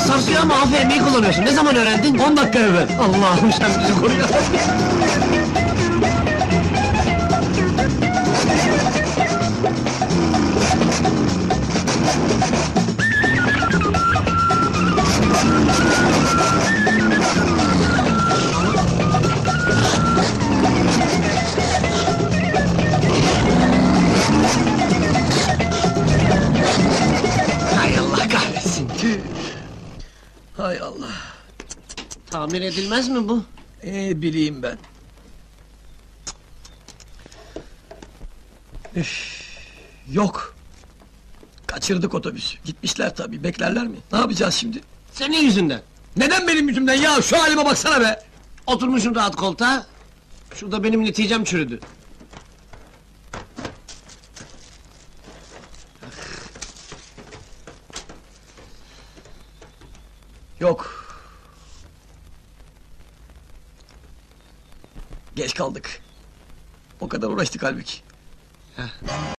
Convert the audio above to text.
Biraz sarsıyor ama aferin, iyi kullanıyorsun. Ne zaman öğrendin? 10 dakika evvel. Allah'ım sen bizi koru ya. Hay Allah kahretsin. Hay Allah. Tamir edilmez mi bu? Bileyim ben. Yok. Kaçırdık otobüsü. Gitmişler tabii. Beklerler mi? Ne yapacağız şimdi? Senin yüzünden. Neden benim yüzümden ya? Şu halime baksana be! Oturmuşsun rahat koltuğa. Şurada benim neticem çürüdü. Yok. Geç kaldık. O kadar uğraştık halbuki.